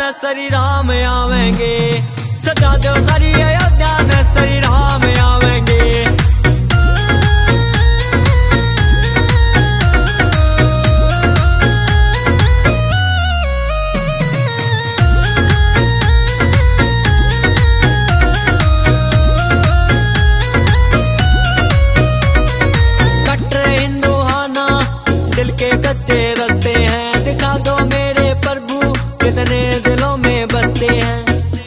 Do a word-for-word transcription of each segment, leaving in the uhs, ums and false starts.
न श्री राम आवेंगे। सजा दो सारी अयोध्या न श्री राम आवेंगे। दिल के कच्चे रस्ते हैं, दिखा दो मेरे प्रभु कितने दिलों में बसते हैं।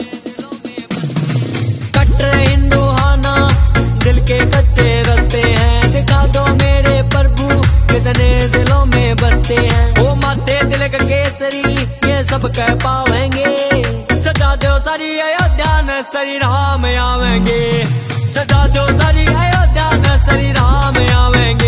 कट्टर हिंदू हाना दिल के कच्चे रस्ते हैं, दिखा दो मेरे प्रभु कितने दिलों में बसते हैं। वो माते दिल का केसरी ये सब कह पावेंगे। सजा दो सारी अयोध्या न श्री राम आवेंगे। सजा दो सारी अयोध्या न श्री राम आवेंगे।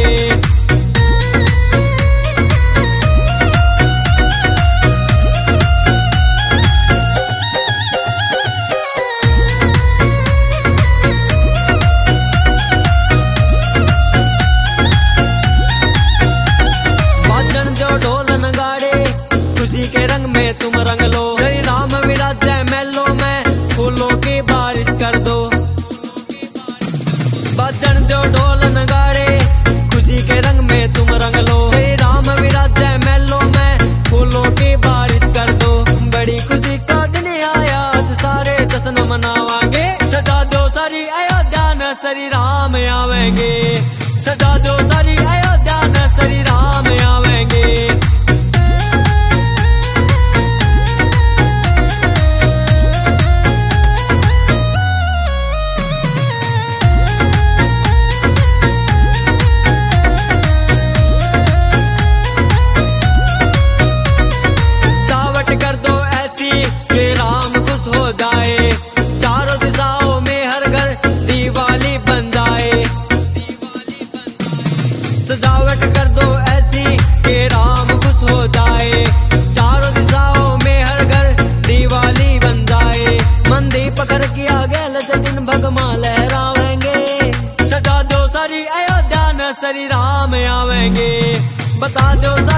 खुशी के रंग में तुम रंग लो, श्री राम विराजे महलों में फूलों की बारिश कर दो। बजन जो ढोल नगाड़े खुशी के रंग में तुम रंग लो, श्री राम विराजे महलों में फूलों की बारिश कर दो। बड़ी खुशी का दिन आया आज सारे जश्न मनावांगे। सजा दो सारी अयोध्या न श्री राम आवेंगे। सजा दो सारी अयोध्या न श्री राम आवेंगे। हो जाए चारों दिशाओं में हर घर दिवाली बन जाए। सजावट कर दो ऐसी कि राम खुश हो जाए, चारों दिशाओं में हर घर दिवाली बन जाए। मंदी पकड़ के आगे लचदिन भगवा लहरावेंगे। सजा दो सारी अयोध्या न श्री राम आवेंगे। बता दो